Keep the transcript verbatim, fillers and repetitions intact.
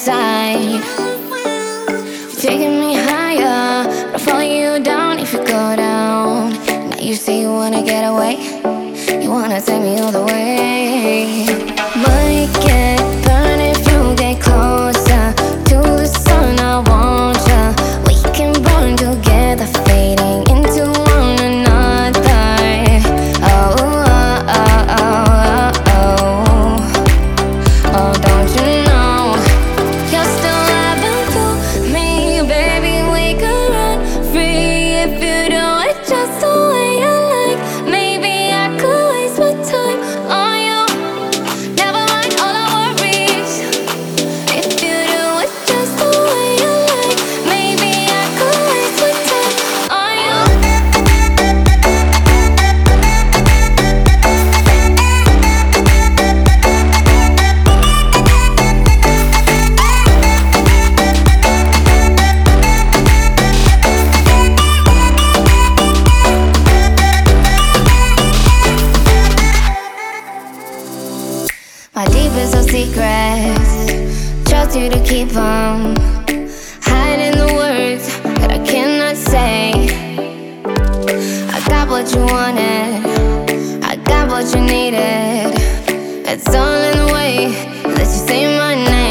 side. You're taking me higher, but I'll follow you down if you go down. Now you say you wanna get away, you wanna take me all the way. Might get burned if you get closer to the sun. I want ya. We can burn together, fading into one another. Oh, oh, oh, oh, oh, oh, don't you know you're still loving through me, baby? We could run free if you do it just the way I like. Maybe I could waste my time on you. Never mind all our worries. If you do it just the way I like, maybe I could waste my time on you. My deepest of secrets, trust you to keep them, hiding the words that I cannot say. I got what you wanted, I got what you needed. It's all in the way that you say my name.